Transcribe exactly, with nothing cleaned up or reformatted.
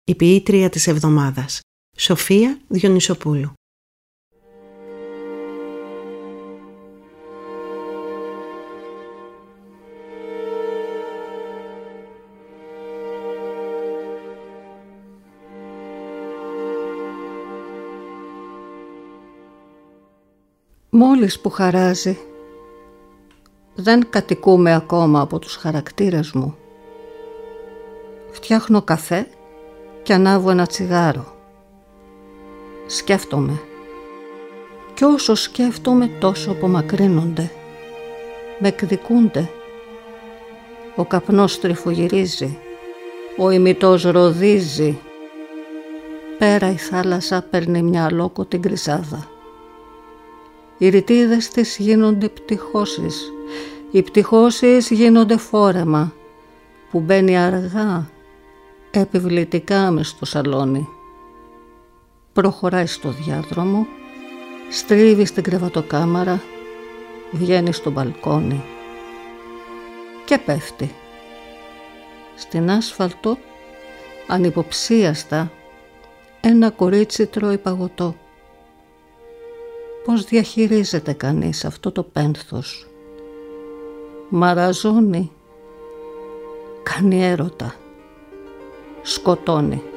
Η ποιήτρια της εβδομάδας, Σοφία Διονυσοπούλου. Μόλις που χαράζει, δεν κατοικούμε ακόμα από τους χαρακτήρες μου. Φτιάχνω καφέ και ανάβω ένα τσιγάρο. Σκέφτομαι. Κι όσο σκέφτομαι τόσο απομακρύνονται. Με εκδικούνται. Ο καπνός τριφογυρίζει. Ο ημιτός ροδίζει. Πέρα η θάλασσα παίρνει μια αλόκοτη γκρισάδα. Οι ρητίδες της γίνονται πτυχώσεις. Οι πτυχώσεις γίνονται φόρεμα που μπαίνει αργά, επιβλητικά μες στο σαλόνι. Προχωράει στο διάδρομο, στρίβει στην κρεβατοκάμαρα, βγαίνει στο μπαλκόνι και πέφτει. Στην άσφαλτο, ανυποψίαστα, ένα κορίτσι τρώει παγωτό. Πώς διαχειρίζεται κανείς αυτό το πένθος? Μαραζώνει, κάνει έρωτα, σκοτώνει.